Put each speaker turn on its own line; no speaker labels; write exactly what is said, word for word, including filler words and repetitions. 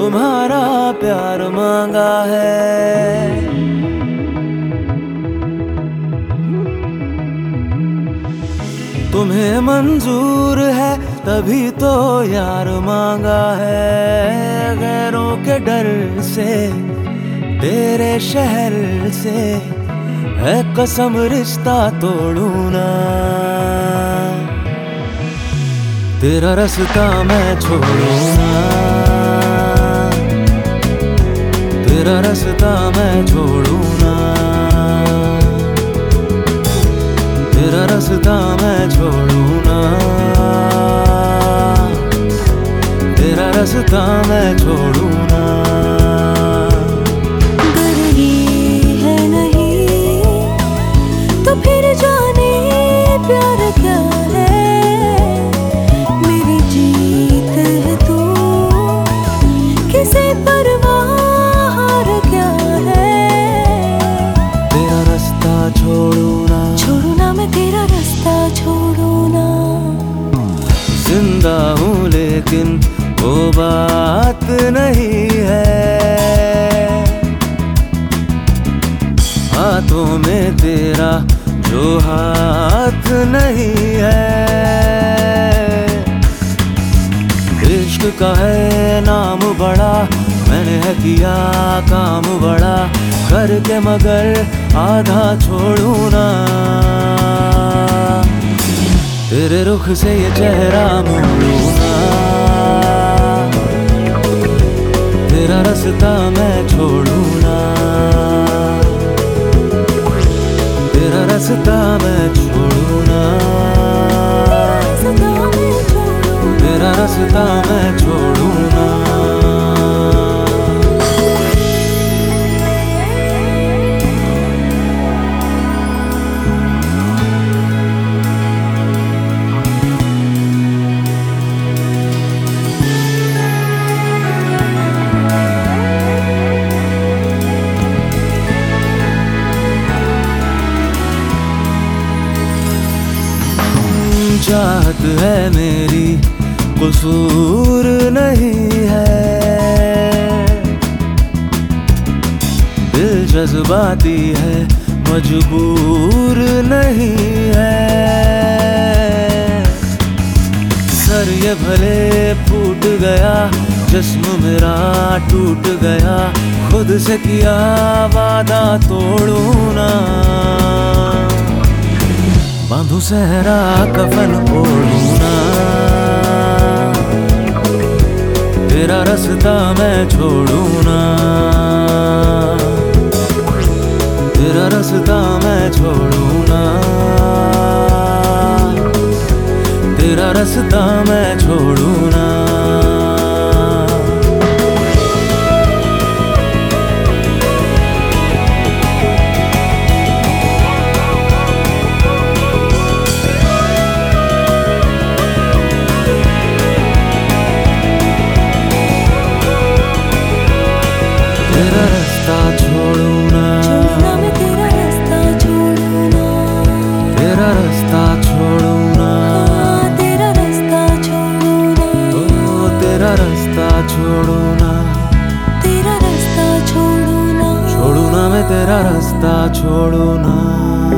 तुम्हारा प्यार मांगा है। तुम्हें मंजूर है तभी तो यार मांगा है। गैरों के डर से तेरे शहर से है कसम रिश्ता तोड़ू ना। तेरा रास्ता मैं छोड़ू ना, तेरा रास्ता मैं छोड़ू ना, तेरा रास्ता मैं छोड़ू ना, तेरा रास्ता मैं छोड़ू ना।
अगर ये है नहीं तो फिर जाने प्यार क्या है। मेरी जीत है तू, किसे परवाह हार क्या है।
तेरा रास्ता छोड़ू ना,
छोड़ू ना मैं तेरा रास्ता छोड़ू ना।
जिंदा हूँ लेकिन वो बात नहीं है। हाथों में तेरा जो हाथ नहीं है। इश्क का है नाम बड़ा, मैंने है किया काम बड़ा, करके मगर आधा छोड़ू ना। तेरे रुख से ये चेहरा मोड़ू ना। तेरा रास्ता मैं छोड़ू ना, तेरा रास्ता मैं छोड़ू ना, तेरा रास्ता मैं छोड़ू ना। चाहत है मेरी कसूर नहीं है। दिल जज्बाती है मजबूर नहीं है। सर ये भले फूट गया, जिस्म मेरा टूट गया, खुद से किया वादा तोड़ू ना। बांधू सहरा कफन ओढ़ू ना। तेरा रास्ता मैं छोड़ू ना, तेरा रास्ता मैं छोड़ू ना, तेरा रास्ता मैं छोड़ू ना। तेरा रास्ता छोड़ू ना,
मैं तेरा रास्ता छोड़ू ना,
तेरा रास्ता छोड़ू ना,
तेरा रास्ता छोड़ू ना,
ओ तेरा रास्ता छोड़ू ना,
तेरा रास्ता छोड़ू ना,
छोड़ू ना मैं तेरा रास्ता छोड़ू ना।